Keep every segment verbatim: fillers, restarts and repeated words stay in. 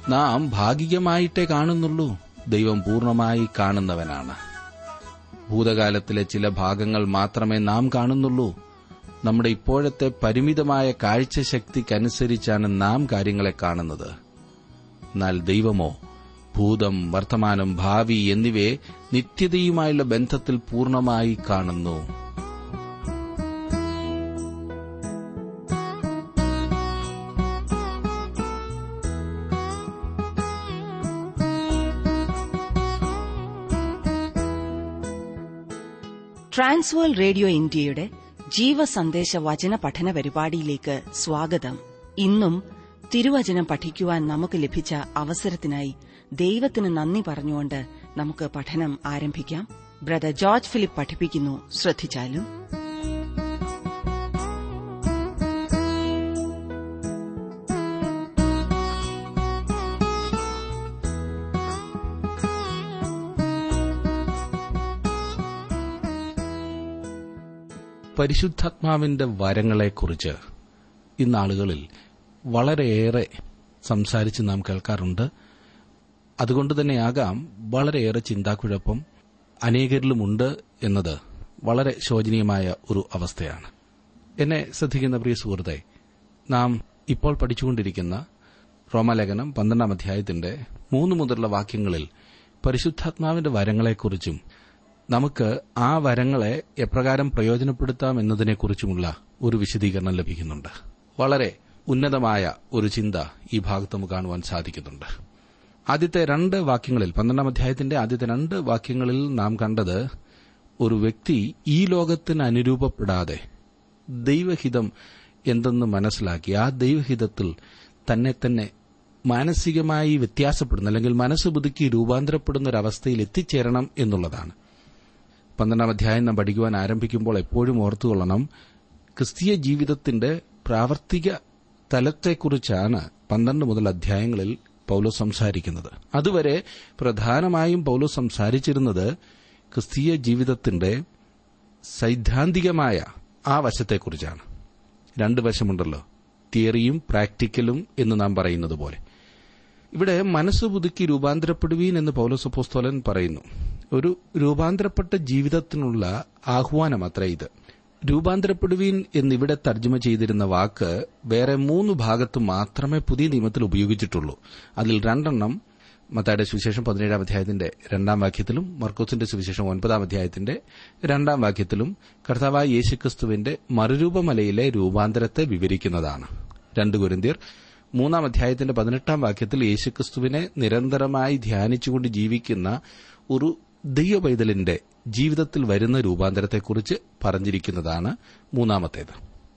നാം ഭാഗികമായിട്ടേ കാണുന്നുള്ളൂ. ദൈവം പൂർണ്ണമായി കാണുന്നവനാണ്. ഭൂതകാലത്തിലെ ചില ഭാഗങ്ങൾ മാത്രമേ നാം കാണുന്നുള്ളൂ. നമ്മുടെ ഇപ്പോഴത്തെ പരിമിതമായ കാഴ്ചശക്തിക്കനുസരിച്ചാണ് നാം കാര്യങ്ങളെ കാണുന്നത്. എന്നാൽ ദൈവമോ ഭൂതം, വർത്തമാനം, ഭാവി എന്നിവയെ നിത്യതയുമായുള്ള ബന്ധത്തിൽ പൂർണ്ണമായി കാണുന്നു. ട്രാൻസ്വേൾഡ് റേഡിയോ ഇന്ത്യയുടെ ജീവസന്ദേശ വചന പഠന പരിപാടിയിലേക്ക് സ്വാഗതം. ഇന്നും തിരുവചനം പഠിക്കുവാൻ നമുക്ക് ലഭിച്ച അവസരത്തിനായി ദൈവത്തിന് നന്ദി പറഞ്ഞുകൊണ്ട് നമുക്ക് പഠനം ആരംഭിക്കാം. ബ്രദർ ജോർജ് ഫിലിപ്പ് പഠിപ്പിക്കുന്നു. ശ്രദ്ധിച്ചാലും. പരിശുദ്ധാത്മാവിന്റെ വരങ്ങളെക്കുറിച്ച് ഇന്നാളുകളിൽ വളരെയേറെ സംസാരിച്ച് നാം കേൾക്കാറുണ്ട്. അതുകൊണ്ട് തന്നെയാകാം വളരെയേറെ ചിന്താക്കുഴപ്പം അനേകരിലുമുണ്ട് എന്നത് വളരെ ശോചനീയമായ ഒരു അവസ്ഥയാണ്. എന്നെ ശ്രദ്ധിക്കുന്ന പ്രിയ സുഹൃത്തെ, നാം ഇപ്പോൾ പഠിച്ചുകൊണ്ടിരിക്കുന്ന റോമാലേഖനം പന്ത്രണ്ടാം അധ്യായത്തിന്റെ മൂന്ന് മുതലുള്ള വാക്യങ്ങളിൽ പരിശുദ്ധാത്മാവിന്റെ വരങ്ങളെക്കുറിച്ചും നമുക്ക് ആ വരങ്ങളെ എപ്രകാരം പ്രയോജനപ്പെടുത്താം എന്നതിനെക്കുറിച്ചുമുള്ള ഒരു വിശദീകരണം ലഭിക്കുന്നുണ്ട്. വളരെ ഉന്നതമായ ഒരു ചിന്ത ഈ ഭാഗത്ത് നമുക്ക് കാണുവാൻ സാധിക്കുന്നുണ്ട്. ആദ്യത്തെ രണ്ട് വാക്യങ്ങളിൽ, പന്ത്രണ്ടാം അധ്യായത്തിന്റെ ആദ്യത്തെ രണ്ട് വാക്യങ്ങളിൽ നാം കണ്ടത്, ഒരു വ്യക്തി ഈ ലോകത്തിന് അനുരൂപപ്പെടാതെ ദൈവഹിതം എന്തെന്ന് മനസ്സിലാക്കി ആ ദൈവഹിതത്തിൽ തന്നെ തന്നെ മാനസികമായി വ്യത്യാസപ്പെടുന്ന അല്ലെങ്കിൽ മനസ്സ് പുതുക്കി രൂപാന്തരപ്പെടുന്ന ഒരവസ്ഥയിൽ എത്തിച്ചേരണം എന്നുള്ളതാണ്. പന്ത്രണ്ടാം അധ്യായം നാം പഠിക്കുവാൻ ആരംഭിക്കുമ്പോൾ എപ്പോഴും ഓർത്തുകൊള്ളണം, ക്രിസ്തീയ ജീവിതത്തിന്റെ പ്രാവർത്തിക തലത്തെക്കുറിച്ചാണ് പന്ത്രണ്ട് മുതൽ അധ്യായങ്ങളിൽ പൌലോസ് സംസാരിക്കുന്നത്. അതുവരെ പ്രധാനമായും പൌലോസ് സംസാരിച്ചിരുന്നത് ക്രിസ്തീയ ജീവിതത്തിന്റെ സൈദ്ധാന്തികമായ ആ വശത്തെക്കുറിച്ചാണ്. രണ്ട് വശമുണ്ടല്ലോ, തിയറിയും പ്രാക്ടിക്കലും എന്ന് നാം പറയുന്നത് പോലെ. ഇവിടെ മനസ്സ് പുതുക്കി രൂപാന്തരപ്പെടുവീൻ എന്ന് പൌലോസ് അപ്പോസ്തലൻ പറയുന്നു. ഒരു രൂപാന്തരപ്പെട്ട ജീവിതത്തിനുള്ള ആഹ്വാനമത്രേ ഇത്. രൂപാന്തരപ്പെടുവീൻ എന്നിവിടെ തർജ്ജമ ചെയ്തിരുന്ന വാക്ക് വേറെ മൂന്ന് ഭാഗത്ത് മാത്രമേ പുതിയ നിയമത്തിൽ ഉപയോഗിച്ചിട്ടുള്ളൂ. അതിൽ രണ്ടെണ്ണം മത്തായിയുടെ സുവിശേഷം പതിനേഴാം അധ്യായത്തിന്റെ രണ്ടാം വാക്യത്തിലും മർക്കോസിന്റെ സുവിശേഷം ഒൻപതാം അധ്യായത്തിന്റെ രണ്ടാം വാക്യത്തിലും കർത്താവായ യേശുക്രിസ്തുവിന്റെ മറുരൂപമലയിലെ രൂപാന്തരത്തെ വിവരിക്കുന്നതാണ്. രണ്ട് കൊരിന്ത്യർ മൂന്നാം അധ്യായത്തിന്റെ പതിനെട്ടാം വാക്യത്തിൽ യേശുക്രിസ്തുവിനെ നിരന്തരമായി ധ്യാനിച്ചുകൊണ്ട് ജീവിക്കുന്ന ഒരു ദൈവപൈതലിന്റെ ജീവിതത്തിൽ വരുന്ന രൂപാന്തരത്തെക്കുറിച്ച് പറഞ്ഞിരിക്കുന്നതാണ് മൂന്നാമത്തേത്.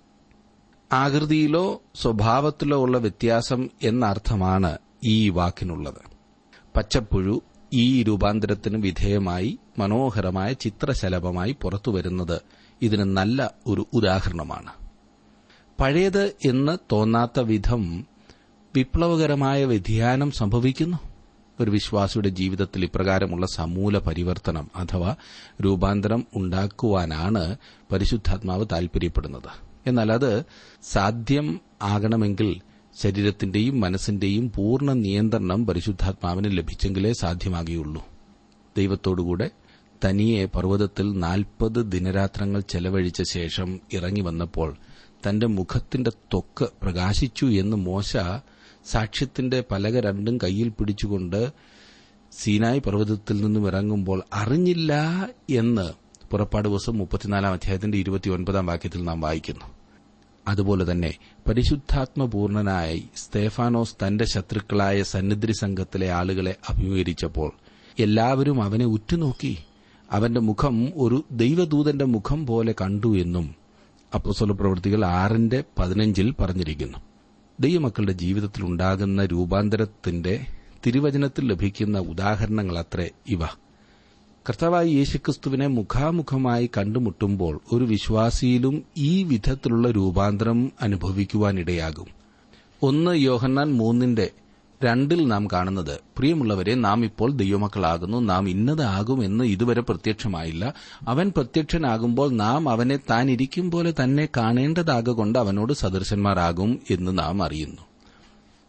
ആകൃതിയിലോ സ്വഭാവത്തിലോ ഉള്ള വ്യത്യാസം എന്നർത്ഥമാണ് ഈ വാക്കിനുള്ളത്. പച്ചപ്പുഴു ഈ രൂപാന്തരത്തിന് വിധേയമായി മനോഹരമായ ചിത്രശലഭമായി പുറത്തുവരുന്നത് ഇതിന് നല്ല ഒരു ഉദാഹരണമാണ്. പഴയത് എന്ന് തോന്നാത്ത വിധം വിപ്ലവകരമായ വ്യതിയാനം സംഭവിക്കുന്നു. ഒരു വിശ്വാസിയുടെ ജീവിതത്തിൽ ഇപ്രകാരമുള്ള സമൂല പരിവർത്തനം അഥവാ രൂപാന്തരം ഉണ്ടാക്കുവാനാണ് പരിശുദ്ധാത്മാവ് താൽപര്യപ്പെടുന്നത്. എന്നാൽ അത് സാധ്യം ആകണമെങ്കിൽ ശരീരത്തിന്റെയും മനസ്സിന്റെയും പൂർണ്ണ നിയന്ത്രണം പരിശുദ്ധാത്മാവിന് ലഭിച്ചെങ്കിലേ സാധ്യമാകുകയുള്ളൂ. ദൈവത്തോടുകൂടെ തനിയെ പർവ്വതത്തിൽ നാൽപ്പത് ദിനരാത്രങ്ങൾ ചെലവഴിച്ച ശേഷം ഇറങ്ങി വന്നപ്പോൾ തന്റെ മുഖത്തിന്റെ ത്വക്ക് പ്രകാശിച്ചു എന്ന് മോശ സാക്ഷ്യത്തിന്റെ പലക രണ്ടും കയ്യിൽ പിടിച്ചുകൊണ്ട് സീനായ് പർവ്വതത്തിൽ നിന്നും ഇറങ്ങുമ്പോൾ അറിഞ്ഞില്ല എന്ന് പുറപ്പാട് ദിവസം മുപ്പത്തിനാലാം അധ്യായത്തിന്റെ ഇരുപത്തിയൊൻപതാം വാക്യത്തിൽ നാം വായിക്കുന്നു. അതുപോലെ തന്നെ പരിശുദ്ധാത്മപൂർണനായി സ്തേഫാനോസ് തന്റെ ശത്രുക്കളായ സന്നിധി സംഘത്തിലെ ആളുകളെ അഭിമുഖീകരിച്ചപ്പോൾ എല്ലാവരും അവനെ ഉറ്റുനോക്കി അവന്റെ മുഖം ഒരു ദൈവദൂതന്റെ മുഖം പോലെ കണ്ടു എന്നും അപ്പോസ്തല പ്രവൃത്തികൾ ആറിന്റെ പതിനഞ്ചിൽ പറഞ്ഞിരിക്കുന്നു. ദൈവമക്കളുടെ ജീവിതത്തിൽ ഉണ്ടാകുന്ന രൂപാന്തരത്തിന്റെ തിരുവചനത്തിൽ ലഭിക്കുന്ന ഉദാഹരണങ്ങളത്രേ ഇവ. കർത്താവായ യേശുക്രിസ്തുവിനെ മുഖാമുഖമായി കണ്ടുമുട്ടുമ്പോൾ ഒരു വിശ്വാസിയിലും ഈ വിധത്തിലുള്ള രൂപാന്തരം അനുഭവിക്കുവാനിടയാകും. ഒന്ന് യോഹന്നാൻ മൂന്നിന്റെ രണ്ടിൽ നാം കാണുന്നത്, പ്രിയമുള്ളവരെ, നാം ഇപ്പോൾ ദൈവമക്കളാകുന്നു, നാം ഇന്നതാകുമെന്ന് ഇതുവരെ പ്രത്യക്ഷമായില്ല. അവൻ പ്രത്യക്ഷനാകുമ്പോൾ നാം അവനെ താൻ ഇരിക്കും പോലെ തന്നെ കാണേണ്ടതാകൊണ്ട് അവനോട് സദൃശന്മാരാകും എന്ന് നാം അറിയുന്നു.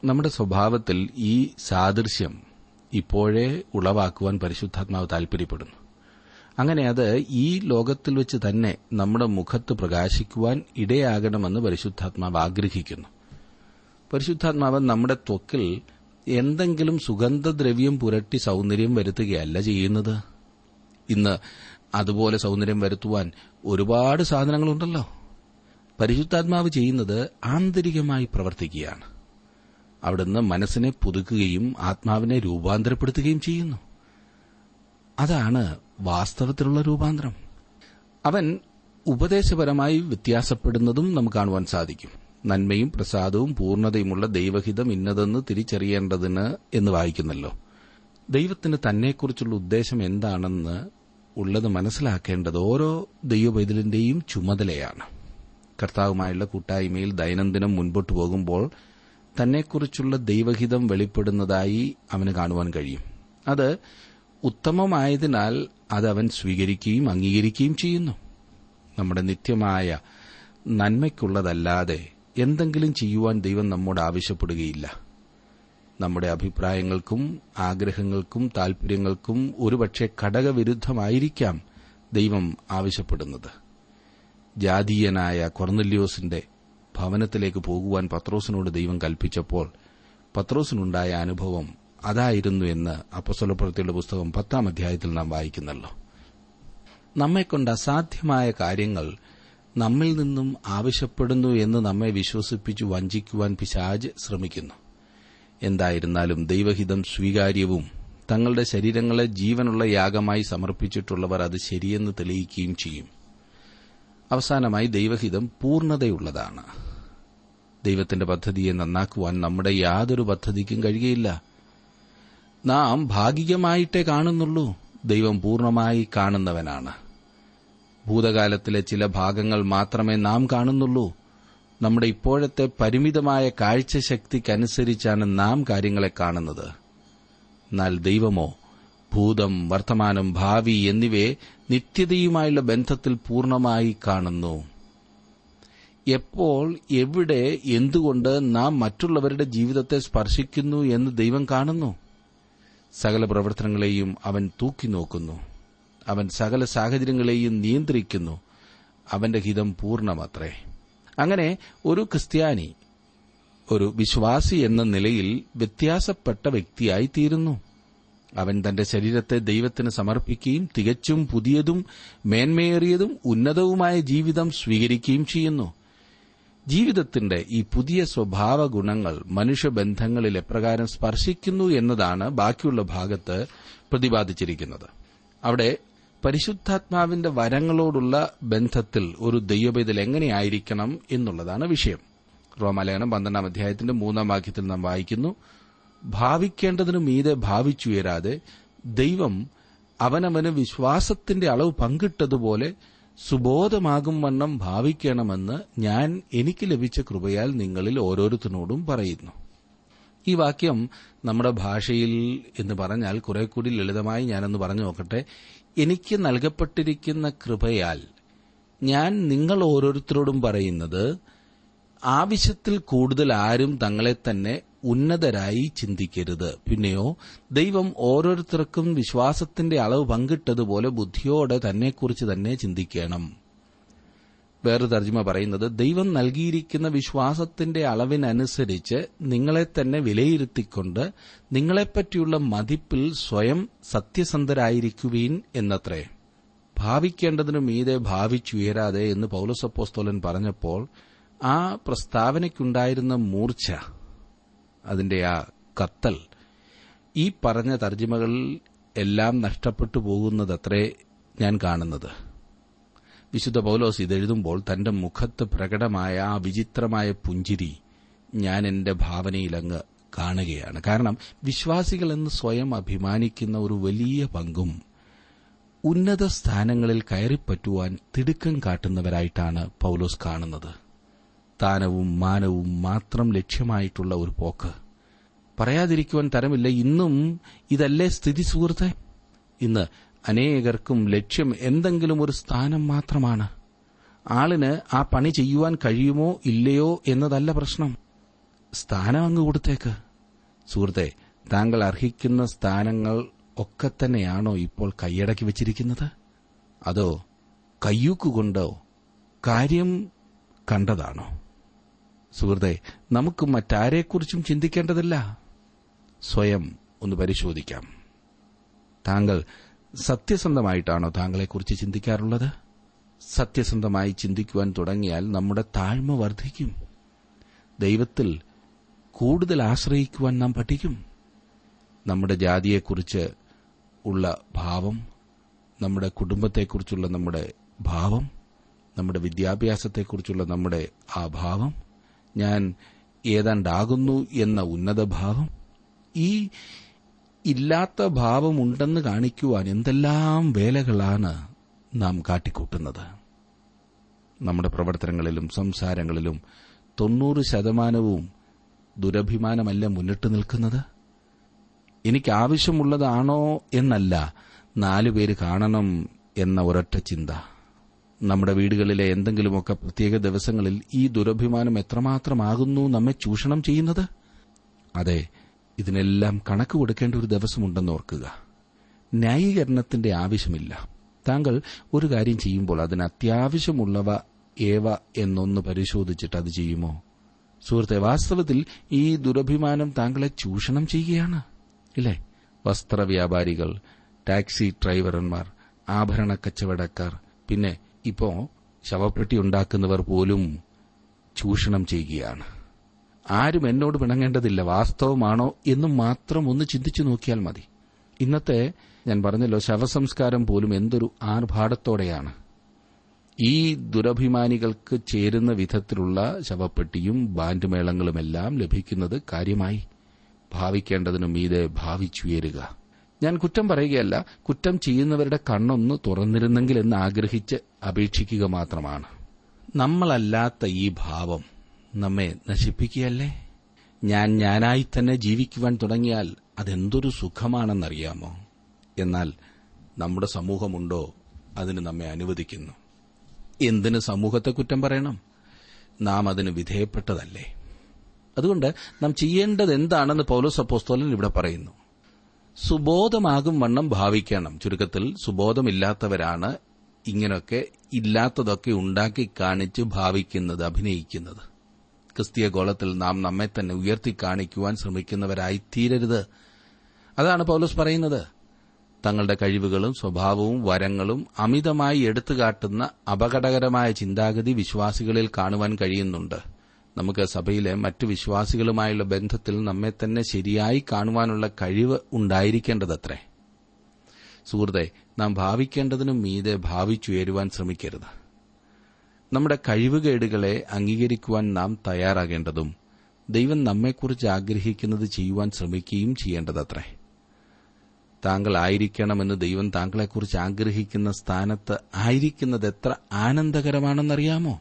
നമ്മുടെ സ്വഭാവത്തിൽ ഈ സാദൃശ്യം ഇപ്പോഴേ ഉളവാക്കുവാൻ പരിശുദ്ധാത്മാവ് താൽപര്യപ്പെടുന്നു. അങ്ങനെ അത് ഈ ലോകത്തിൽ വെച്ച് തന്നെ നമ്മുടെ മുഖത്ത് പ്രകാശിക്കുവാൻ ഇടയാകണമെന്ന് പരിശുദ്ധാത്മാവ് ആഗ്രഹിക്കുന്നു. പരിശുദ്ധാത്മാവ് നമ്മുടെ ത്വക്കിൽ എന്തെങ്കിലും സുഗന്ധദ്രവ്യം പുരട്ടി സൌന്ദര്യം വരുത്തുകയല്ല ചെയ്യുന്നത്. ഇന്ന് അതുപോലെ സൌന്ദര്യം വരുത്തുവാൻ ഒരുപാട് സാധനങ്ങളുണ്ടല്ലോ. പരിശുദ്ധാത്മാവ് ചെയ്യുന്നത് ആന്തരികമായി പ്രവർത്തിക്കുകയാണ്. അവിടുന്ന് മനസ്സിനെ പുതുക്കുകയും ആത്മാവിനെ രൂപാന്തരപ്പെടുത്തുകയും ചെയ്യുന്നു. അതാണ് വാസ്തവത്തിലുള്ള രൂപാന്തരം. അവൻ ഉപദേശപരമായി വ്യത്യാസപ്പെടുന്നതും നമുക്ക് കാണുവാൻ സാധിക്കും. നന്മയും പ്രസാദവും പൂർണ്ണതയുമുള്ള ദൈവഹിതം ഇന്നതെന്ന് തിരിച്ചറിയേണ്ടതിന് എന്ന് വായിക്കുന്നല്ലോ. ദൈവത്തിന് തന്നെക്കുറിച്ചുള്ള ഉദ്ദേശം എന്താണെന്ന് ഉള്ളത് മനസ്സിലാക്കേണ്ടത് ഓരോ ദൈവപൈതലിന്റെയും ചുമതലയാണ്. കർത്താവുമായുള്ള കൂട്ടായ്മയിൽ ദൈനംദിനം മുൻപോട്ടു പോകുമ്പോൾ തന്നെക്കുറിച്ചുള്ള ദൈവഹിതം വെളിപ്പെടുന്നതായി അവന് കാണുവാൻ കഴിയും. അത് ഉത്തമമായതിനാൽ അത് അവൻ സ്വീകരിക്കുകയും അംഗീകരിക്കുകയും ചെയ്യുന്നു. നമ്മുടെ നിത്യമായ നന്മയ്ക്കുള്ളതല്ലാതെ എന്തെങ്കിലും ചെയ്യുവാൻ ദൈവം നമ്മോട് ആവശ്യപ്പെടുകയില്ല. നമ്മുടെ അഭിപ്രായങ്ങൾക്കും ആഗ്രഹങ്ങൾക്കും താൽപര്യങ്ങൾക്കും ഒരുപക്ഷെ ഘടകവിരുദ്ധമായിരിക്കാം ദൈവം ആവശ്യപ്പെടുന്നത്. ജാതീയനായ കൊർന്നല്യോസിന്റെ ഭവനത്തിലേക്ക് പോകുവാൻ പത്രോസിനോട് ദൈവം കൽപ്പിച്ചപ്പോൾ പത്രോസിനുണ്ടായ അനുഭവം അതായിരുന്നു എന്ന് അപ്പോസ്തലപ്രവൃത്തികളുടെ പുസ്തകം പത്താം അധ്യായത്തിൽ നാം വായിക്കുന്നല്ലോ. നമ്മെക്കൊണ്ട് അസാധ്യമായ കാര്യങ്ങൾ നമ്മിൽ നിന്നും ആവശ്യപ്പെടുന്നു എന്ന് നമ്മെ വിശ്വസിപ്പിച്ചു വഞ്ചിക്കുവാൻ പിശാച് ശ്രമിക്കുന്നു. എന്തായിരുന്നാലും ദൈവഹിതം സ്വീകാര്യവും തങ്ങളുടെ ശരീരങ്ങളെ ജീവനുള്ള യാഗമായി സമർപ്പിച്ചിട്ടുള്ളവർ അത് ശരിയെന്ന് തെളിയിക്കുകയും ചെയ്യും. അവസാനമായി ദൈവഹിതം പൂർണ്ണതയുള്ളതാണ്. ദൈവത്തിന്റെ പദ്ധതിയെ നന്നാക്കുവാൻ നമ്മുടെ യാതൊരു പദ്ധതിക്കും കഴിയുകയില്ല. നാം ഭാഗികമായിട്ടേ കാണുന്നുള്ളൂ. ദൈവം പൂർണ്ണമായി കാണുന്നവനാണ്. ഭൂതകാലത്തിലെ ചില ഭാഗങ്ങൾ മാത്രമേ നാം കാണുന്നുള്ളൂ. നമ്മുടെ ഇപ്പോഴത്തെ പരിമിതമായ കാഴ്ചശക്തിക്കനുസരിച്ചാണ് നാം കാര്യങ്ങളെ കാണുന്നത്. എന്നാൽ ദൈവമോ ഭൂതം, വർത്തമാനം, ഭാവി എന്നിവയെ നിത്യതയുമായുള്ള ബന്ധത്തിൽ പൂർണ്ണമായി കാണുന്നു. എപ്പോൾ, എവിടെ, എന്തുകൊണ്ട് നാം മറ്റുള്ളവരുടെ ജീവിതത്തെ സ്പർശിക്കുന്നു എന്ന് ദൈവം കാണുന്നു. സകല പ്രവർത്തനങ്ങളെയും അവൻ തൂക്കിനോക്കുന്നു. അവൻ സകല സാഹചര്യങ്ങളെയും നിയന്ത്രിക്കുന്നു. അവന്റെ ഹിതം പൂർണ്ണമത്രേ. അങ്ങനെ ഒരു ക്രിസ്ത്യാനി, ഒരു വിശ്വാസി എന്ന നിലയിൽ വ്യത്യാസപ്പെട്ട വ്യക്തിയായി തീരുന്നു. അവൻ തന്റെ ശരീരത്തെ ദൈവത്തിന് സമർപ്പിക്കുകയും തികച്ചും പുതിയതും മേന്മയേറിയതും ഉന്നതവുമായ ജീവിതം സ്വീകരിക്കുകയും ചെയ്യുന്നു. ജീവിതത്തിന്റെ ഈ പുതിയ സ്വഭാവ ഗുണങ്ങൾ മനുഷ്യബന്ധങ്ങളിൽ എപ്രകാരം സ്പർശിക്കുന്നു എന്നതാണ് ബാക്കിയുള്ള ഭാഗത്ത് പ്രതിപാദിച്ചിരിക്കുന്നത്. അവിടെ പരിശുദ്ധാത്മാവിന്റെ വരങ്ങളോടുള്ള ബന്ധത്തിൽ ഒരു ദൈവപൈതൽ എങ്ങനെയായിരിക്കണം എന്നുള്ളതാണ് വിഷയം. റോമാലേഖനം പന്ത്രണ്ടാം അധ്യായത്തിന്റെ മൂന്നാം വാക്യത്തിൽ നാം വായിക്കുന്നു, ഭാവിക്കേണ്ടതിനു മീതെ ഭാവിച്ചുയരാതെ ദൈവം അവനവന് വിശ്വാസത്തിന്റെ അളവ് പങ്കിട്ടതുപോലെ സുബോധമാകും വണ്ണം ഭാവിക്കണമെന്ന് ഞാൻ എനിക്ക് ലഭിച്ച കൃപയാൽ നിങ്ങളിൽ ഓരോരുത്തരോടും പറയുന്നു. ഈ വാക്യം നമ്മുടെ ഭാഷയിൽ എന്ന് പറഞ്ഞാൽ കുറെ കൂടി ലളിതമായി ഞാനൊന്ന് പറഞ്ഞു നോക്കട്ടെ. എനിക്ക് നൽകപ്പെട്ടിരിക്കുന്ന കൃപയാൽ ഞാൻ നിങ്ങൾ ഓരോരുത്തരോടും പറയുന്നത്, ആവശ്യത്തിൽ കൂടുതൽ ആരും തങ്ങളെ തന്നെ ഉന്നതരായി ചിന്തിക്കരുത്. പിന്നെയോ ദൈവം ഓരോരുത്തർക്കും വിശ്വാസത്തിന്റെ അളവ് പങ്കിട്ടതുപോലെ ബുദ്ധിയോടെ തന്നെക്കുറിച്ച് തന്നെ ചിന്തിക്കണം. വേറെ തർജ്ജിമ പറയുന്നത്, ദൈവം നൽകിയിരിക്കുന്ന വിശ്വാസത്തിന്റെ അളവിനനുസരിച്ച് നിങ്ങളെ തന്നെ വിലയിരുത്തിക്കൊണ്ട് നിങ്ങളെപ്പറ്റിയുള്ള മതിപ്പിൽ സ്വയം സത്യസന്ധരായിരിക്കുവീൻ എന്നത്രേ. ഭാവിക്കേണ്ടതിനു മീതെ ഭാവിച്ചുയരാതെ എന്ന് പൌലോസപ്പോസ്തലൻ പറഞ്ഞപ്പോൾ ആ പ്രസ്താവനയ്ക്കുണ്ടായിരുന്ന മൂർച്ച, അതിന്റെ ആ കത്തൽ, ഈ പറഞ്ഞ തർജ്ജിമകൾ എല്ലാം നഷ്ടപ്പെട്ടു പോകുന്നതത്രേ ഞാൻ കാണുന്നത്. വിശുദ്ധ പൌലോസ് ഇതെഴുതുമ്പോൾ തന്റെ മുഖത്ത് പ്രകടമായ ആ വിചിത്രമായ പുഞ്ചിരി ഞാൻ എന്റെ ഭാവനയിലങ്ങ് കാണുകയാണ്. കാരണം വിശ്വാസികളെന്ന് സ്വയം അഭിമാനിക്കുന്ന ഒരു വലിയ പങ്കും ഉന്നത സ്ഥാനങ്ങളിൽ കയറിപ്പറ്റുവാൻ തിടുക്കം കാട്ടുന്നവരായിട്ടാണ് പൌലോസ് കാണുന്നത്. സ്ഥാനവും മാനവും മാത്രം ലക്ഷ്യമായിട്ടുള്ള ഒരു പോക്ക്. പറയാതിരിക്കുവാൻ തരമില്ല, ഇന്നും ഇതല്ലേ സ്ഥിതി സുഹൃത്തെ? ഇന്ന് അനേകർക്കും ലക്ഷ്യം എന്തെങ്കിലും ഒരു സ്ഥാനം മാത്രമാണ്. ആളിന് ആ പണി ചെയ്യുവാൻ കഴിയുമോ ഇല്ലയോ എന്നതല്ല പ്രശ്നം. സ്ഥാനം അങ്ങ് കൊടുത്തേക്ക്. സുഹൃത്തെ, താങ്കൾ അർഹിക്കുന്ന സ്ഥാനങ്ങൾ ഒക്കെ തന്നെയാണോ ഇപ്പോൾ കൈയടക്കി വച്ചിരിക്കുന്നത്? അതോ കയ്യൂക്കുകൊണ്ടോ കാര്യം കണ്ടതാണോ? സുഹൃത്തെ, നമുക്ക് മറ്റാരെക്കുറിച്ചും ചിന്തിക്കേണ്ടതില്ല. സ്വയം ഒന്ന് പരിശോധിക്കാം. താങ്കൾ സത്യസന്ധമായിട്ടാണോ താങ്കളെക്കുറിച്ച് ചിന്തിക്കാറുള്ളത്? സത്യസന്ധമായി ചിന്തിക്കുവാൻ തുടങ്ങിയാൽ നമ്മുടെ താഴ്മ വർദ്ധിക്കും. ദൈവത്തിൽ കൂടുതൽ ആശ്രയിക്കുവാൻ നാം പഠിക്കും. നമ്മുടെ ജാതിയെക്കുറിച്ച് ഉള്ള ഭാവം, നമ്മുടെ കുടുംബത്തെക്കുറിച്ചുള്ള നമ്മുടെ ഭാവം, നമ്മുടെ വിദ്യാഭ്യാസത്തെക്കുറിച്ചുള്ള നമ്മുടെ ആ ഭാവം, ഞാൻ ഏതാണ്ടാകുന്നു എന്ന ഉന്നത ഭാവം, ഈ ഇല്ലാത്ത ഭാവമുണ്ടെന്ന് കാണിക്കുവാൻ എന്തെല്ലാം വേലകളാണ് നാം കാട്ടിക്കൂട്ടുന്നത്. നമ്മുടെ പ്രവർത്തനങ്ങളിലും സംസാരങ്ങളിലും തൊണ്ണൂറ് ശതമാനവും ദുരഭിമാനമല്ല മുന്നിട്ട് നിൽക്കുന്നത്. എനിക്ക് ആവശ്യമുള്ളതാണോ എന്നല്ല, നാലുപേര് കാണണം എന്ന ഒരൊറ്റ ചിന്ത. നമ്മുടെ വീടുകളിലെ എന്തെങ്കിലുമൊക്കെ പ്രത്യേക ദിവസങ്ങളിൽ ഈ ദുരഭിമാനം എത്രമാത്രമാകുന്നു നമ്മെ ചൂഷണം ചെയ്യുന്നത്. അതെ, ഇതിനെല്ലാം കണക്ക് കൊടുക്കേണ്ട ഒരു ദിവസമുണ്ടെന്ന് ഓർക്കുക. ന്യായീകരണത്തിന്റെ ആവശ്യമില്ല. താങ്കൾ ഒരു കാര്യം ചെയ്യുമ്പോൾ അതിന് അത്യാവശ്യമുള്ളവ ഏവ എന്നൊന്ന് പരിശോധിച്ചിട്ട് അത് ചെയ്യുമോ? സുഹൃത്തെ, വാസ്തവത്തിൽ ഈ ദുരഭിമാനം താങ്കളെ ചൂഷണം ചെയ്യുകയാണ്, ഇല്ലേ? വസ്ത്രവ്യാപാരികൾ, ടാക്സി ഡ്രൈവർമാർ, ആഭരണ കച്ചവടക്കാർ, പിന്നെ ഇപ്പോ ശവപ്പെട്ടി ഉണ്ടാക്കുന്നവർ പോലും ചൂഷണം ചെയ്യുകയാണ്. ആരും എന്നോട് പിണങ്ങേണ്ടതില്ല, വാസ്തവമാണോ എന്നും മാത്രം ഒന്ന് ചിന്തിച്ചു നോക്കിയാൽ മതി. ഇന്നത്തെ ഞാൻ പറഞ്ഞല്ലോ, ശവസംസ്കാരം പോലും എന്തൊരു ആർഭാടത്തോടെയാണ്. ഈ ദുരഭിമാനികൾക്ക് ചേരുന്ന വിധത്തിലുള്ള ശവപ്പെട്ടിയും ബാൻഡ് മേളങ്ങളുമെല്ലാം ലഭിക്കുന്നത് കാര്യമായി. ഭാവിക്കേണ്ടതിനു മീതെ ഭാവിച്ചുയരുക. ഞാൻ കുറ്റം പറയുകയല്ല, കുറ്റം ചെയ്യുന്നവരുടെ കണ്ണൊന്ന് തുറന്നിരുന്നെങ്കിൽ എന്ന് ആഗ്രഹിച്ച് അപേക്ഷിക്കുക മാത്രമാണ്. നമ്മളല്ലാത്ത ഈ ഭാവം നമ്മെ നശിപ്പിക്കുകയല്ലേ? ഞാൻ ഞാനായി തന്നെ ജീവിക്കുവാൻ തുടങ്ങിയാൽ അതെന്തൊരു സുഖമാണെന്നറിയാമോ? എന്നാൽ നമ്മുടെ സമൂഹമുണ്ടോ അതിന് നമ്മെ അനുവദിക്കുന്നു? എന്തിന് സമൂഹത്തെ കുറ്റം പറയണം? നാം അതിന് വിധേയപ്പെട്ടതല്ലേ? അതുകൊണ്ട് നാം ചെയ്യേണ്ടത് എന്താണെന്ന് പൗലോസ് അപ്പോസ്തലൻ ഇവിടെ പറയുന്നു. സുബോധമാകും വണ്ണം ഭാവിക്കണം. ചുരുക്കത്തിൽ, സുബോധമില്ലാത്തവരാണ് ഇങ്ങനൊക്കെ ഇല്ലാത്തതൊക്കെ ഉണ്ടാക്കി കാണിച്ച് ഭാവിക്കുന്നത്, അഭിനയിക്കുന്നത്. ക്രിസ്തീയ ഗോളത്തിൽ നാം നമ്മെ തന്നെ ഉയർത്തി കാണിക്കുവാൻ ശ്രമിക്കുന്നവരായി തീരരുത്. അതാണ് പൗലോസ് പറയുന്നത്. തങ്ങളുടെ കഴിവുകളും സ്വഭാവവും വരങ്ങളും അമിതമായി എടുത്തുകാട്ടുന്ന അപകടകരമായ ചിന്താഗതി വിശ്വാസികളിൽ കാണുവാൻ കഴിയുന്നുണ്ട്. നമുക്ക് സഭയിലെ മറ്റു വിശ്വാസികളുമായുള്ള ബന്ധത്തിൽ നമ്മെ തന്നെ ശരിയായി കാണുവാനുള്ള കഴിവ് ഉണ്ടായിരിക്കേണ്ടതത്രേ. സുഹൃത്തെ, നാം ഭാവിക്കേണ്ടതിനും മീതെ ഭാവിച്ചുയരുവാൻ ശ്രമിക്കരുത്. നമ്മുടെ കഴിവുകേടുകളെ അംഗീകരിക്കുവാൻ നാം തയ്യാറാകേണ്ടതും ദൈവം നമ്മെക്കുറിച്ച് ആഗ്രഹിക്കുന്നത് ചെയ്യുവാൻ ശ്രമിക്കുകയും ചെയ്യേണ്ടതത്രേ. താങ്കൾ ആയിരിക്കണമെന്ന് ദൈവം താങ്കളെക്കുറിച്ച് ആഗ്രഹിക്കുന്ന സ്ഥാനത്ത് ആയിരിക്കുന്നത് എത്ര ആനന്ദകരമാണെന്നറിയാമോ?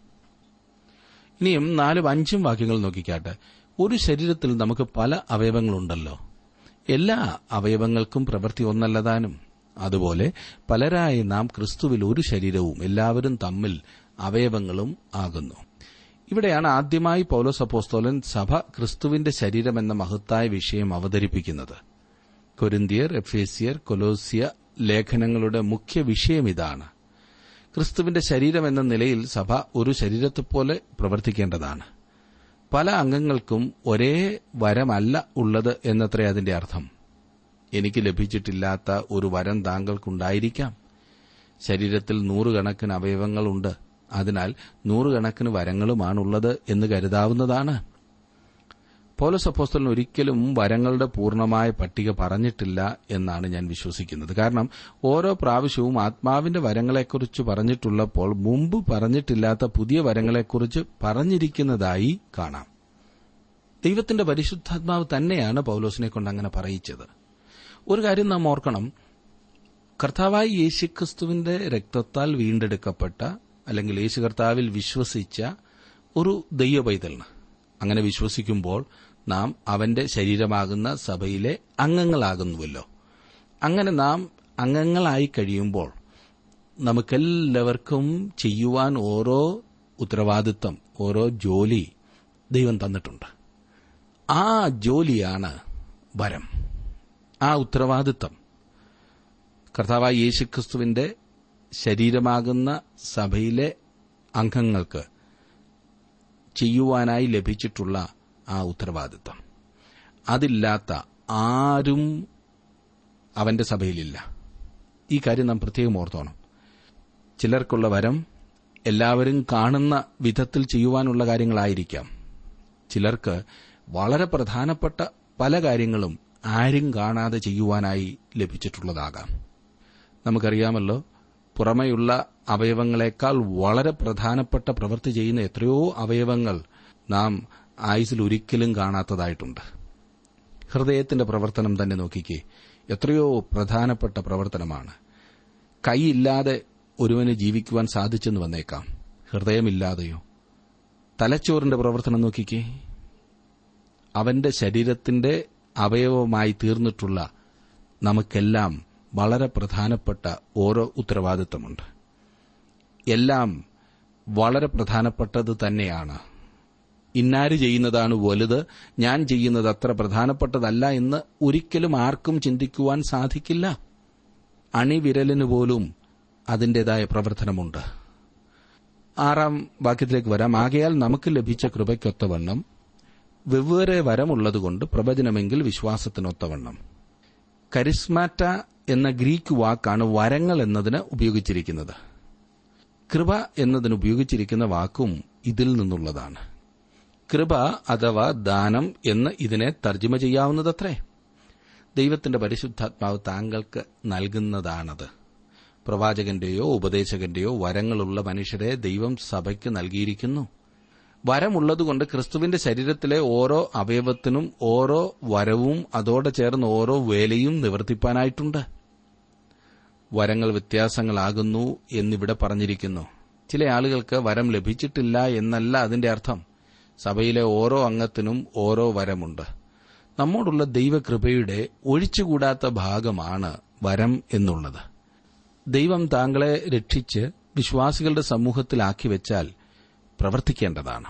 ഇനിയും നാലും അഞ്ചും വാക്യങ്ങൾ നോക്കിക്കാട്ടെ. ഒരു ശരീരത്തിൽ നമുക്ക് പല അവയവങ്ങളുണ്ടല്ലോ, എല്ലാ അവയവങ്ങൾക്കും പ്രവൃത്തി ഒന്നല്ലതാനും. അതുപോലെ പലരായ നാം ക്രിസ്തുവിൽ ഒരു ശരീരവും എല്ലാവരും തമ്മിൽ അവയവങ്ങളും ആകുന്നു. ഇവിടെയാണ് ആദ്യമായി പൗലോസ് അപ്പോസ്തലൻ സഭ ക്രിസ്തുവിന്റെ ശരീരമെന്ന മഹത്തായ വിഷയം അവതരിപ്പിക്കുന്നത്. കൊരിന്ത്യർ, എഫേസ്യർ, കൊലോസ്യ ലേഖനങ്ങളുടെ മുഖ്യ വിഷയം ഇതാണ്. ക്രിസ്തുവിന്റെ ശരീരം എന്ന നിലയിൽ സഭ ഒരു ശരീരത്തെപ്പോലെ പ്രവർത്തിക്കേണ്ടതാണ്. പല അംഗങ്ങൾക്കും ഒരേ വരമല്ല ഉള്ളത് എന്നത്രേ അതിന്റെ അർത്ഥം. എനിക്ക് ലഭിച്ചിട്ടില്ലാത്ത ഒരു വരം താങ്കൾക്കുണ്ടായിരിക്കാം. ശരീരത്തിൽ നൂറുകണക്കിന് അവയവങ്ങളുണ്ട്, അതിനാൽ നൂറുകണക്കിന് വരങ്ങളുമാണുള്ളത് എന്ന് കരുതാവുന്നതാണ്. പൗലോസ് അപ്പോസ്തലൻ ഒരിക്കലും വരങ്ങളുടെ പൂർണ്ണമായ പട്ടിക പറഞ്ഞിട്ടില്ല എന്നാണ് ഞാൻ വിശ്വസിക്കുന്നത്. കാരണം ഓരോ പ്രാവശ്യവും ആത്മാവിന്റെ വരങ്ങളെക്കുറിച്ച് പറഞ്ഞിട്ടുള്ളപ്പോൾ മുമ്പ് പറഞ്ഞിട്ടില്ലാത്ത പുതിയ വരങ്ങളെക്കുറിച്ച് പറഞ്ഞിരിക്കുന്നതായി കാണാം. ദൈവത്തിന്റെ പരിശുദ്ധാത്മാവ് തന്നെയാണ് പൗലോസിനെ കൊണ്ട് അങ്ങനെ പറയിച്ചത്. ഒരു കാര്യം നാം ഓർക്കണം. കർത്താവായ യേശുക്രിസ്തുവിന്റെ രക്തത്താൽ വീണ്ടെടുക്കപ്പെട്ട അല്ലെങ്കിൽ യേശു കർത്താവിൽ വിശ്വസിച്ച ഒരു ദൈവപൈതലിന്, അങ്ങനെ വിശ്വസിക്കുമ്പോൾ നാം അവന്റെ ശരീരമാകുന്ന സഭയിലെ അംഗങ്ങളാകുന്നുവല്ലോ. അങ്ങനെ നാം അംഗങ്ങളായി കഴിയുമ്പോൾ നമുക്കെല്ലാവർക്കും ചെയ്യുവാൻ ഓരോ ഉത്തരവാദിത്തം, ഓരോ ജോലി ദൈവം തന്നിട്ടുണ്ട്. ആ ജോലിയാണ് വരം, ആ ഉത്തരവാദിത്തം. കർത്താവായ യേശുക്രിസ്തുവിന്റെ ശരീരമാകുന്ന സഭയിലെ അംഗങ്ങൾക്ക് ചെയ്യുവാനായി ലഭിച്ചിട്ടുള്ള ആ ഉത്തരവാദിത്തം, അതില്ലാത്ത ആരും അവന്റെ സഭയിലില്ല. ഈ കാര്യം നാം പ്രത്യേകം ഓർത്തോണം. ചിലർക്കുള്ള വരം എല്ലാവരും കാണുന്ന വിധത്തിൽ ചെയ്യുവാനുള്ള കാര്യങ്ങളായിരിക്കാം. ചിലർക്ക് വളരെ പ്രധാനപ്പെട്ട പല കാര്യങ്ങളും ആരും കാണാതെ ചെയ്യുവാനായി ലഭിച്ചിട്ടുള്ളതാകാം. നമുക്കറിയാമല്ലോ, പുറമെയുള്ള അവയവങ്ങളെക്കാൾ വളരെ പ്രധാനപ്പെട്ട പ്രവൃത്തി ചെയ്യുന്ന എത്രയോ അവയവങ്ങൾ നാം ആയുസ്സിൽ ഒരിക്കലും കാണാത്തതായിട്ടുണ്ട്. ഹൃദയത്തിന്റെ പ്രവർത്തനം തന്നെ നോക്കിക്കേ, എത്രയോ പ്രധാനപ്പെട്ട പ്രവർത്തനമാണ്. കൈയില്ലാതെ ഒരുവന് ജീവിക്കുവാൻ സാധിച്ചെന്ന് വന്നേക്കാം, ഹൃദയമില്ലാതെയോ? തലച്ചോറിന്റെ പ്രവർത്തനം നോക്കിക്കേ, അവന്റെ ശരീരത്തിന്റെ അവയവമായി തീർന്നിട്ടുള്ള നമുക്കെല്ലാം വളരെ പ്രധാനപ്പെട്ട ഓരോ ഉത്തരവാദിത്തമുണ്ട്. എല്ലാം വളരെ പ്രധാനപ്പെട്ടത് തന്നെയാണ്. ഇന്നാര് ചെയ്യുന്നതാണ് വലുത്, ഞാൻ ചെയ്യുന്നത് അത്ര പ്രധാനപ്പെട്ടതല്ല എന്ന് ഒരിക്കലും ആർക്കും ചിന്തിക്കുവാൻ സാധിക്കില്ല. അണിവിരലിന് പോലും അതിന്റേതായ പ്രവർത്തനമുണ്ട്. ആറാം വാക്യത്തിലേക്ക് വരാം. ആകയാൽ നമുക്ക് ലഭിച്ച കൃപയ്ക്കൊത്തവണ്ണം വെവ്വേറെ വരമുള്ളതുകൊണ്ട് പ്രവചനമെങ്കിൽ വിശ്വാസത്തിനൊത്തവണ്ണം. കരിസ്മാറ്റ എന്ന ഗ്രീക്ക് വാക്കാണ് വരങ്ങൾ എന്നതിന് ഉപയോഗിച്ചിരിക്കുന്നത്. കൃപ എന്നതിന് ഉപയോഗിച്ചിരിക്കുന്ന വാക്കും ഇതിൽ നിന്നുള്ളതാണ്. കൃപ അഥവാ ദാനം എന്ന് ഇതിനെ തർജ്ജിമ ചെയ്യാവുന്നതത്രേ. ദൈവത്തിന്റെ പരിശുദ്ധാത്മാവ് താങ്കൾക്ക് നൽകുന്നതാണത്. പ്രവാചകന്റെയോ ഉപദേശകന്റെയോ വരങ്ങളുള്ള മനുഷ്യരെ ദൈവം സഭയ്ക്ക് നൽകിയിരിക്കുന്നു. വരമുള്ളതുകൊണ്ട് ക്രിസ്തുവിന്റെ ശരീരത്തിലെ ഓരോ അവയവത്തിനും ഓരോ വരവും അതോടെ ചേർന്ന് ഓരോ വേലയും നിവർത്തിപ്പാനായിട്ടുണ്ട്. വരങ്ങൾ വ്യത്യാസങ്ങളാകുന്നു എന്നിവിടെ പറഞ്ഞിരിക്കുന്നു. ചില ആളുകൾക്ക് വരം ലഭിച്ചിട്ടില്ല എന്നല്ല അതിന്റെ അർത്ഥം. സഭയിലെ ഓരോ അംഗത്തിനും ഓരോ വരമുണ്ട്. നമ്മോടുള്ള ദൈവകൃപയുടെ ഒഴിച്ചുകൂടാത്ത ഭാഗമാണ് വരം എന്നുള്ളത്. ദൈവം താങ്കളെ രക്ഷിച്ച് വിശ്വാസികളുടെ സമൂഹത്തിലാക്കി വെച്ചാൽ പ്രവർത്തിക്കേണ്ടതാണ്.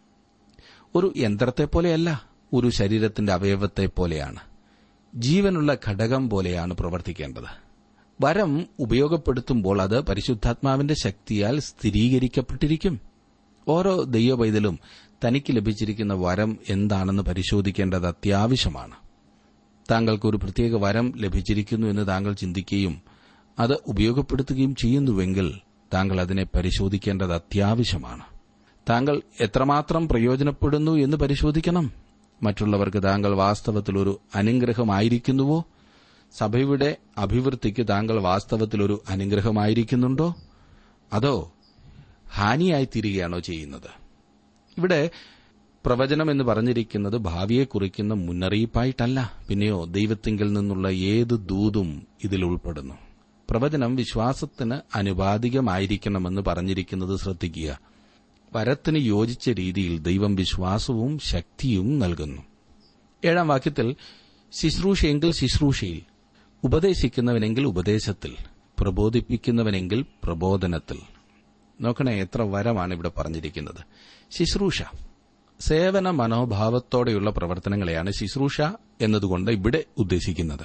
ഒരു യന്ത്രത്തെപ്പോലെയല്ല, ഒരു ശരീരത്തിന്റെ അവയവത്തെപ്പോലെയാണ്. ജീവനുള്ള ഘടകം പോലെയാണ് പ്രവർത്തിക്കേണ്ടത്. വരം ഉപയോഗപ്പെടുത്തുമ്പോൾ അത് പരിശുദ്ധാത്മാവിന്റെ ശക്തിയാൽ സ്ഥിരീകരിക്കപ്പെട്ടിരിക്കും. ഓരോ ദൈവപൈതലും തനിക്ക് ലഭിച്ചിരിക്കുന്ന വരം എന്താണെന്ന് പരിശോധിക്കേണ്ടത് അത്യാവശ്യമാണ്. താങ്കൾക്ക് ഒരു പ്രത്യേക വരം ലഭിച്ചിരിക്കുന്നു എന്ന് താങ്കൾ ചിന്തിക്കുകയും അത് ഉപയോഗപ്പെടുത്തുകയും ചെയ്യുന്നുവെങ്കിൽ താങ്കൾ അതിനെ പരിശോധിക്കേണ്ടത് അത്യാവശ്യമാണ്. താങ്കൾ എത്രമാത്രം പ്രയോജനപ്പെടുന്നു എന്ന് പരിശോധിക്കണം. മറ്റുള്ളവർക്ക് താങ്കൾ വാസ്തവത്തിൽ ഒരു അനുഗ്രഹമായിരിക്കുന്നുവോ? സഭയുടെ അഭിവൃദ്ധിക്ക് താങ്കൾ വാസ്തവത്തിൽ ഒരു അനുഗ്രഹമായിരിക്കുന്നുണ്ടോ? അതോ ഹാനിയായിത്തീരുകയാണോ ചെയ്യുന്നത്? ഇവിടെ പ്രവചനം എന്ന് പറഞ്ഞിരിക്കുന്നത് ഭാവിയെ കുറിക്കുന്ന മുന്നറിയിപ്പായിട്ടല്ല. പിന്നെയോ ദൈവത്തിങ്കിൽ നിന്നുള്ള ഏത് ദൂതും ഇതിൽ ഉൾപ്പെടുന്നു. പ്രവചനം വിശ്വാസത്തിന് അനുപാതികമായിരിക്കണമെന്ന് പറഞ്ഞിരിക്കുന്നത് ശ്രദ്ധിക്കുക. വരത്തിന് യോജിച്ച രീതിയിൽ ദൈവം വിശ്വാസവും ശക്തിയും നൽകുന്നു. ഏഴാം വാക്യത്തിൽ ശുശ്രൂഷയെങ്കിൽ ശുശ്രൂഷയിൽ, ഉപദേശിക്കുന്നവനെങ്കിൽ ഉപദേശത്തിൽ, പ്രബോധിപ്പിക്കുന്നവനെങ്കിൽ പ്രബോധനത്തിൽ. നോക്കണേ, എത്ര വരമാണ് ഇവിടെ പറഞ്ഞിരിക്കുന്നത്. ശുശ്രൂഷ, സേവന മനോഭാവത്തോടെയുള്ള പ്രവർത്തനങ്ങളെയാണ് ശുശ്രൂഷ എന്നതുകൊണ്ട് ഇവിടെ ഉദ്ദേശിക്കുന്നത്.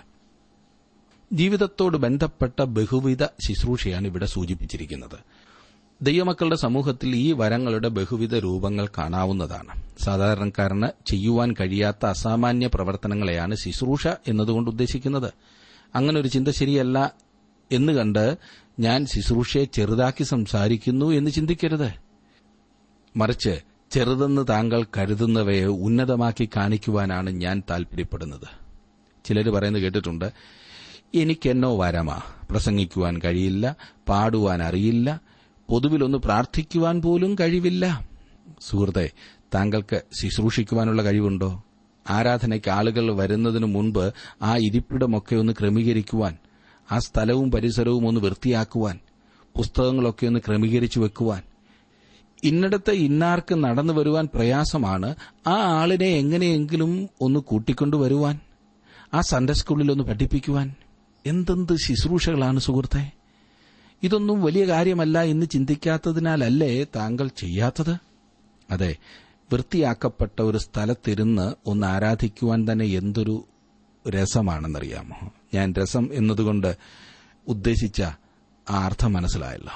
ജീവിതത്തോട് ബന്ധപ്പെട്ട ബഹുവിധ ശുശ്രൂഷയാണ് ഇവിടെ സൂചിപ്പിച്ചിരിക്കുന്നത്. ദൈവമക്കളുടെ സമൂഹത്തിൽ ഈ വരങ്ങളുടെ ബഹുവിധ രൂപങ്ങൾ കാണാവുന്നതാണ്. സാധാരണക്കാരന് ചെയ്യുവാൻ കഴിയാത്ത അസാമാന്യ പ്രവർത്തനങ്ങളെയാണ് ശുശ്രൂഷ എന്നതുകൊണ്ട് ഉദ്ദേശിക്കുന്നത്. അങ്ങനെ ഒരു ചിന്ത ശരിയല്ല എന്ന് കണ്ട് ഞാൻ ശുശ്രൂഷയെ ചെറുതാക്കി സംസാരിക്കുന്നു എന്ന് ചിന്തിക്കരുത്. മറിച്ച് ചെറുതെന്ന് താങ്കൾ കരുതുന്നവയെ ഉന്നതമാക്കി കാണിക്കുവാനാണ് ഞാൻ താൽപര്യപ്പെടുന്നത്. ചിലർ പറയുന്നത് കേട്ടിട്ടുണ്ട്, എനിക്കെന്നോ വരമാ, പ്രസംഗിക്കുവാൻ കഴിയില്ല, പാടുവാൻ അറിയില്ല, പൊതുവിലൊന്ന് പ്രാർത്ഥിക്കുവാൻ പോലും കഴിവില്ല. സുഹൃത്തെ, താങ്കൾക്ക് ശുശ്രൂഷിക്കുവാനുള്ള കഴിവുണ്ടോ? ആരാധനയ്ക്ക് ആളുകൾ വരുന്നതിനു മുൻപ് ആ ഇരിപ്പിടമൊക്കെ ഒന്ന് ക്രമീകരിക്കുവാൻ, ആ സ്ഥലവും പരിസരവും ഒന്ന് വൃത്തിയാക്കുവാൻ, പുസ്തകങ്ങളൊക്കെ ഒന്ന് ക്രമീകരിച്ചു വെക്കുവാൻ, ഇന്നിടത്ത് ഇന്നാർക്ക് നടന്നു വരുവാൻ പ്രയാസമാണ്, ആ ആളിനെ എങ്ങനെയെങ്കിലും ഒന്ന് കൂട്ടിക്കൊണ്ടുവരുവാൻ, ആ സൺഡേ സ്കൂളിൽ ഒന്ന് പഠിപ്പിക്കുവാൻ, എന്തെന്ത് ശുശ്രൂഷകളാണ് സുഹൃത്തെ! ഇതൊന്നും വലിയ കാര്യമല്ല എന്ന് ചിന്തിക്കാത്തതിനാലല്ലേ താങ്കൾ ചെയ്യാത്തത്? അതെ, വൃത്തിയാക്കപ്പെട്ട ഒരു സ്ഥലത്തിരുന്ന് ഒന്ന് ആരാധിക്കുവാൻ തന്നെ എന്തൊരു രസമാണെന്നറിയാമോ? ഞാൻ രസം എന്നതുകൊണ്ട് ഉദ്ദേശിച്ച ആ അർത്ഥം മനസ്സിലായല്ലോ.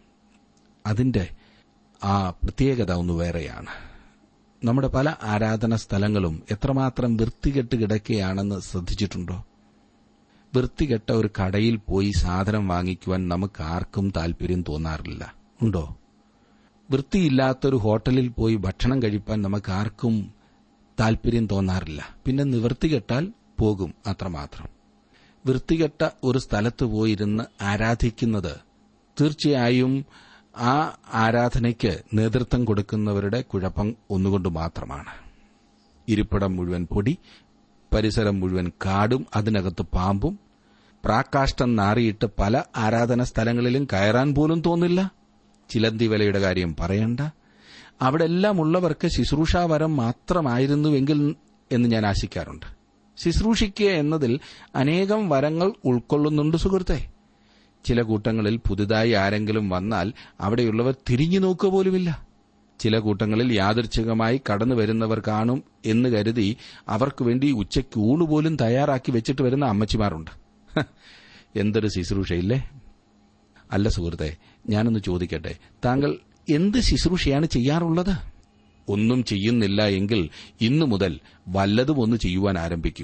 അതിന്റെ ആ പ്രത്യേകത ഒന്ന് വേറെയാണ്. നമ്മുടെ പല ആരാധന സ്ഥലങ്ങളും എത്രമാത്രം വൃത്തികെട്ട് കിടക്കുകയാണെന്ന് ശ്രദ്ധിച്ചിട്ടുണ്ടോ? വൃത്തികെട്ട ഒരു കടയിൽ പോയി സാധനം വാങ്ങിക്കുവാൻ നമുക്ക് ആർക്കും താൽപര്യം തോന്നാറില്ല, ഉണ്ടോ? വൃത്തിയില്ലാത്തൊരു ഹോട്ടലിൽ പോയി ഭക്ഷണം കഴിപ്പാൻ നമുക്ക് ആർക്കും താൽപര്യം തോന്നാറില്ല. പിന്നെ നിവൃത്തികെട്ടാൽ പോകും, അത്രമാത്രം. വൃത്തികെട്ട ഒരു സ്ഥലത്ത് പോയിരുന്ന് ആരാധിക്കുന്നത് തീർച്ചയായും ആ ആരാധനയ്ക്ക് നേതൃത്വം കൊടുക്കുന്നവരുടെ കുഴപ്പം ഒന്നുകൊണ്ട് മാത്രമാണ്. ഇരിപ്പിടം മുഴുവൻ പൊടി, പരിസരം മുഴുവൻ കാടും അതിനകത്ത് പാമ്പും, പ്രാകാഷ്ടം നാറിയിട്ട് പല ആരാധന സ്ഥലങ്ങളിലും കയറാൻ പോലും തോന്നില്ല. ചിലന്തി വലയുടെ കാര്യം പറയണ്ട. അവിടെ എല്ലാം ഉള്ളവർക്ക് ശുശ്രൂഷാവരം മാത്രമായിരുന്നുവെങ്കിൽ എന്ന് ഞാൻ ആശിക്കാറുണ്ട്. ശുശ്രൂഷിക്കുക എന്നതിൽ അനേകം വരങ്ങൾ ഉൾക്കൊള്ളുന്നുണ്ട് സുഹൃത്തെ. ചില കൂട്ടങ്ങളിൽ പുതുതായി ആരെങ്കിലും വന്നാൽ അവിടെയുള്ളവർ തിരിഞ്ഞു നോക്കുക പോലുമില്ല. ചില കൂട്ടങ്ങളിൽ യാദൃച്ഛികമായി കടന്നു വരുന്നവർ കാണും എന്ന് കരുതി അവർക്കുവേണ്ടി ഉച്ചയ്ക്ക് ഊണുപോലും തയ്യാറാക്കി വെച്ചിട്ട് വരുന്ന അമ്മച്ചിമാരുണ്ട്. എന്തൊരു ശുശ്രൂഷയില്ലേ? അല്ല സുഹൃത്തെ, ഞാനൊന്ന് ചോദിക്കട്ടെ, താങ്കൾ എന്ത് ശുശ്രൂഷയാണ് ചെയ്യാറുള്ളത്? ഒന്നും ചെയ്യുന്നില്ല എങ്കിൽ ഇന്നു മുതൽ വല്ലതും ഒന്ന് ചെയ്യുവാൻ ആരംഭിക്കൂ.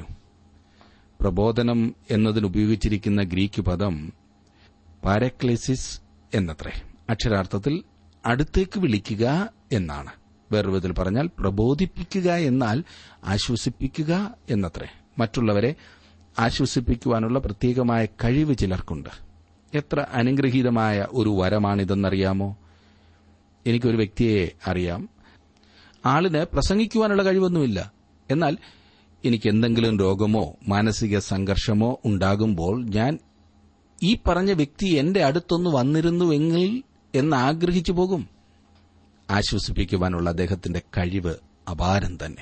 പ്രബോധനം എന്നതിനുപയോഗിച്ചിരിക്കുന്ന ഗ്രീക്ക് പദം പാരക്ലേസിസ് എന്നത്രേ. അക്ഷരാർത്ഥത്തിൽ അടുത്തേക്ക് വിളിക്കുക എന്നാണ്. വേറൊരു വിധത്തിൽ പറഞ്ഞാൽ പ്രബോധിപ്പിക്കുക എന്നാൽ ആശ്വസിപ്പിക്കുക എന്നത്രേ. മറ്റുള്ളവരെ ആശ്വസിപ്പിക്കുവാനുള്ള പ്രത്യേകമായ കഴിവ് ചിലർക്കുണ്ട്. എത്ര അനുഗ്രഹീതമായ ഒരു വരമാണിതെന്നറിയാമോ? എനിക്കൊരു വ്യക്തിയെ അറിയാം. ആളിന് പ്രസംഗിക്കുവാനുള്ള കഴിവൊന്നുമില്ല. എന്നാൽ എനിക്ക് എന്തെങ്കിലും രോഗമോ മാനസിക സംഘർഷമോ ഉണ്ടാകുമ്പോൾ ഞാൻ ഈ പറഞ്ഞ വ്യക്തി എന്റെ അടുത്തൊന്ന് വന്നിരുന്നുവെങ്കിൽ എന്നാഗ്രഹിച്ചു പോകും. ആശ്വസിപ്പിക്കുവാനുള്ള അദ്ദേഹത്തിന്റെ കഴിവ് അപാരം തന്നെ.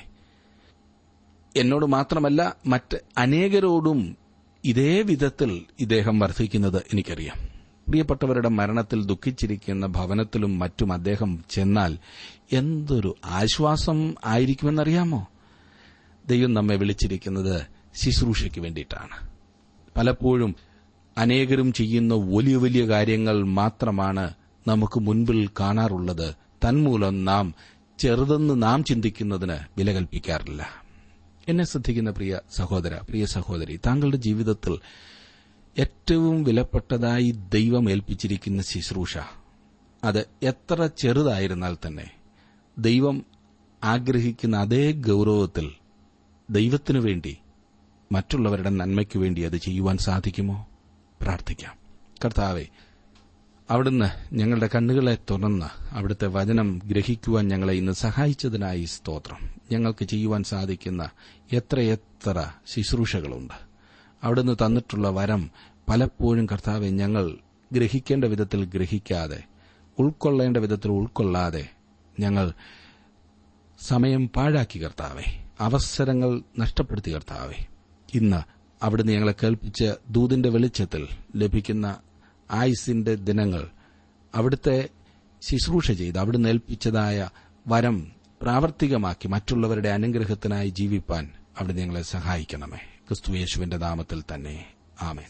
എന്നോട് മാത്രമല്ല, മറ്റ് അനേകരോടും ഇതേ വിധത്തിൽ ഇദ്ദേഹം വർദ്ധിക്കുന്നത് എനിക്കറിയാം. പ്രിയപ്പെട്ടവരുടെ മരണത്തിൽ ദുഃഖിച്ചിരിക്കുന്ന ഭവനത്തിലും മറ്റും അദ്ദേഹം ചെന്നാൽ എന്തൊരു ആശ്വാസം ആയിരിക്കുമെന്നറിയാമോ? ദൈവം നമ്മെ വിളിച്ചിരിക്കുന്നത് ശുശ്രൂഷയ്ക്ക് വേണ്ടിയിട്ടാണ്. പലപ്പോഴും അനേകരും ചെയ്യുന്ന വലിയ വലിയ കാര്യങ്ങൾ മാത്രമാണ് നമുക്ക് മുൻപിൽ കാണാറുള്ളത്. തന്മൂലം നാം ചെറുതെന്ന് നാം ചിന്തിക്കുന്നതിന് വില കൽപ്പിക്കാറില്ല. എന്നെ ശ്രദ്ധിക്കുന്ന പ്രിയ സഹോദര, പ്രിയ സഹോദരി, താങ്കളുടെ ജീവിതത്തിൽ ഏറ്റവും വിലപ്പെട്ടതായി ദൈവം ഏൽപ്പിച്ചിരിക്കുന്ന ശുശ്രൂഷ, അത് എത്ര ചെറുതായിരുന്നാൽ തന്നെ ദൈവം ആഗ്രഹിക്കുന്ന അതേ ഗൌരവത്തിൽ ദൈവത്തിനു വേണ്ടി, മറ്റുള്ളവരുടെ നന്മയ്ക്കു വേണ്ടി അത് ചെയ്യുവാൻ സാധിക്കുമോ? പ്രാർത്ഥിക്കാം. കർത്താവേ, അവിടുന്ന് ഞങ്ങളുടെ കണ്ണുകളെ തുറന്ന് അവിടുത്തെ വചനം ഗ്രഹിക്കുവാൻ ഞങ്ങളെ ഇന്ന് സഹായിച്ചതിനായി സ്തോത്രം. ഞങ്ങൾക്ക് ചെയ്യുവാൻ സാധിക്കുന്ന എത്രയെത്ര ശുശ്രൂഷകളുണ്ട്. അവിടുന്ന് തന്നിട്ടുള്ള വരം പലപ്പോഴും കർത്താവെ ഞങ്ങൾ ഗ്രഹിക്കേണ്ട വിധത്തിൽ ഗ്രഹിക്കാതെ, ഉൾക്കൊള്ളേണ്ട വിധത്തിൽ ഉൾക്കൊള്ളാതെ ഞങ്ങൾ സമയം പാഴാക്കി കർത്താവെ, അവസരങ്ങൾ നഷ്ടപ്പെടുത്തി കർത്താവെ. ഇന്ന് അവിടുന്ന് ഞങ്ങളെ കേൾപ്പിച്ച ദൂതിന്റെ വെളിച്ചത്തിൽ ലഭിക്കുന്ന ആയുസിന്റെ ദിനങ്ങൾ അവിടുത്തെ ശുശ്രൂഷ ചെയ്ത് അവിടുന്ന് ഏൽപ്പിച്ചതായ വരം പ്രാവർത്തികമാക്കി മറ്റുള്ളവരുടെ അനുഗ്രഹത്തിനായി ജീവിപ്പാൻ അവിടുന്ന് ഞങ്ങളെ സഹായിക്കണമേ. ക്രിസ്തുയേശുവിന്റെ നാമത്തിൽ തന്നെ, ആമേൻ.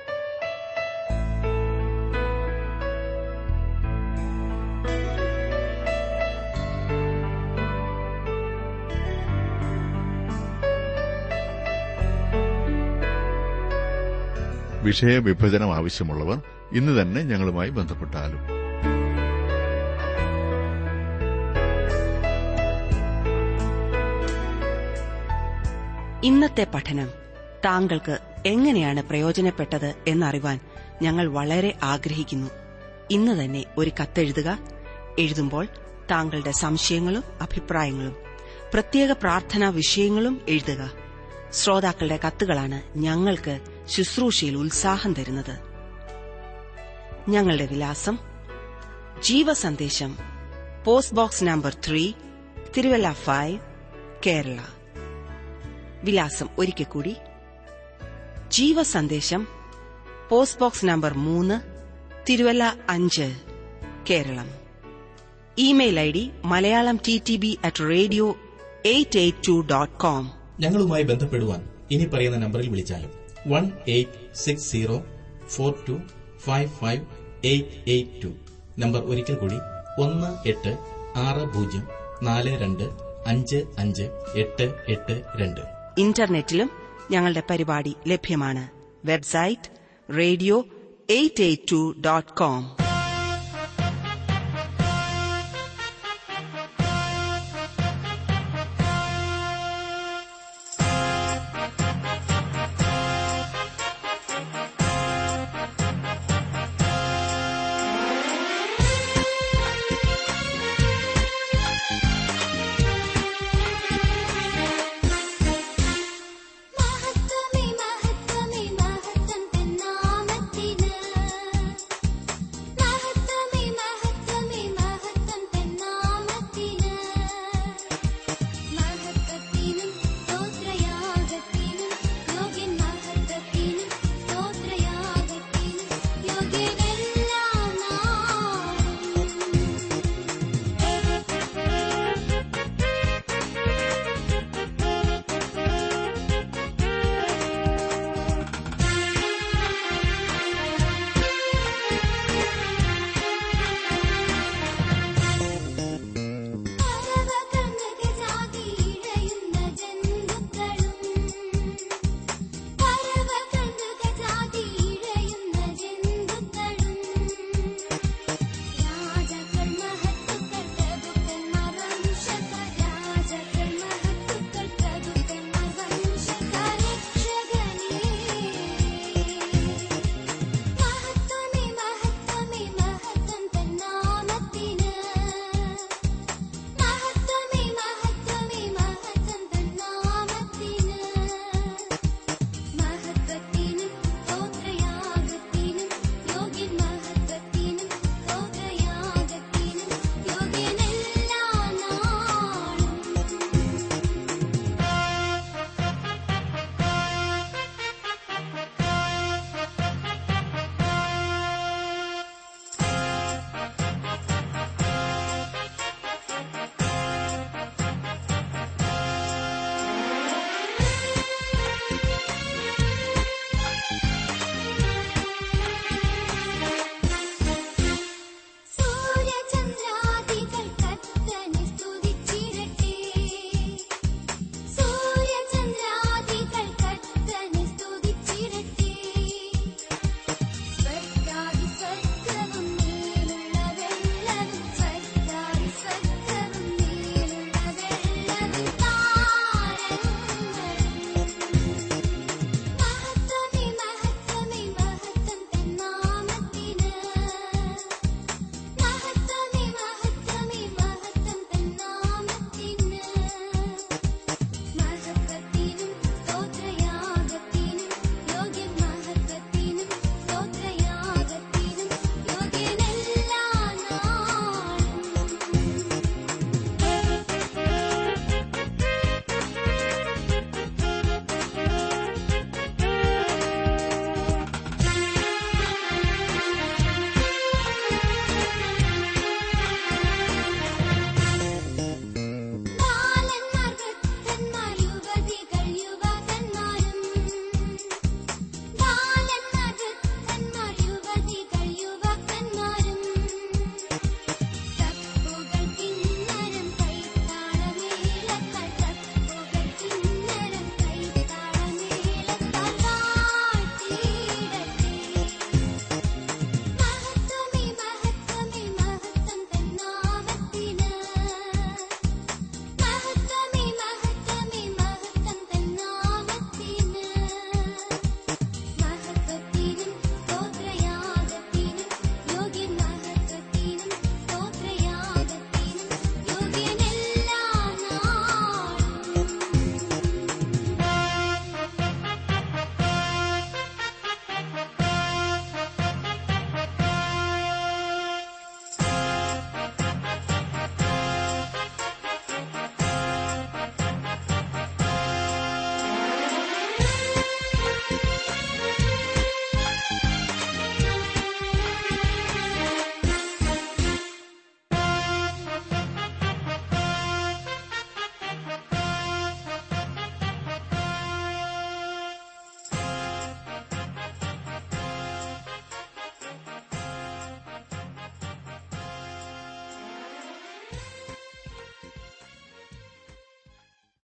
വിഷയവിഭജനം ആവശ്യമുള്ളവർ ഇന്ന് തന്നെ ഞങ്ങളുമായി ബന്ധപ്പെട്ടാലും. ഇന്നത്തെ പഠനം താങ്കൾക്ക് എങ്ങനെയാണ് പ്രയോജനപ്പെട്ടത് എന്നറിവാൻ ഞങ്ങൾ വളരെ ആഗ്രഹിക്കുന്നു. ഇന്ന് തന്നെ ഒരു കത്തെഴുതുക. എഴുതുമ്പോൾ താങ്കളുടെ സംശയങ്ങളും അഭിപ്രായങ്ങളും പ്രത്യേക പ്രാർത്ഥനാ വിഷയങ്ങളും എഴുതുക. ശ്രോതാക്കളുടെ കത്തുകളാണ് ഞങ്ങൾക്ക് ശുശ്രൂഷയിൽ ഉത്സാഹം തരുന്നത്. ഞങ്ങളുടെ വിലാസം: ജീവസന്ദേശം, post box number three, Thiruvalla five, Kerala. വിലാസം ഒരിക്കൽ കൂടി: ജീവസന്ദേശം, പോസ്റ്റ് ബോക്സ് നമ്പർ മൂന്ന്, തിരുവല്ല അഞ്ച്, Keralam. Email I D Malayalam T T B at radio eight eight two dot com. ഞങ്ങളുമായി ബന്ധപ്പെടുവാൻ ഇനി പറയുന്ന നമ്പറിൽ വിളിച്ചാലും one eight six zero four two five five eight eight two. Number ഒരിക്കൽ കൂടി ഒന്ന് എട്ട് ആറ് പൂജ്യം നാല് രണ്ട് അഞ്ച് അഞ്ച് എട്ട് എട്ട് രണ്ട്. ഇന്റർനെറ്റിലും ഞങ്ങളുടെ പരിപാടി ലഭ്യമാണ്. Website radio eight eight two dot com.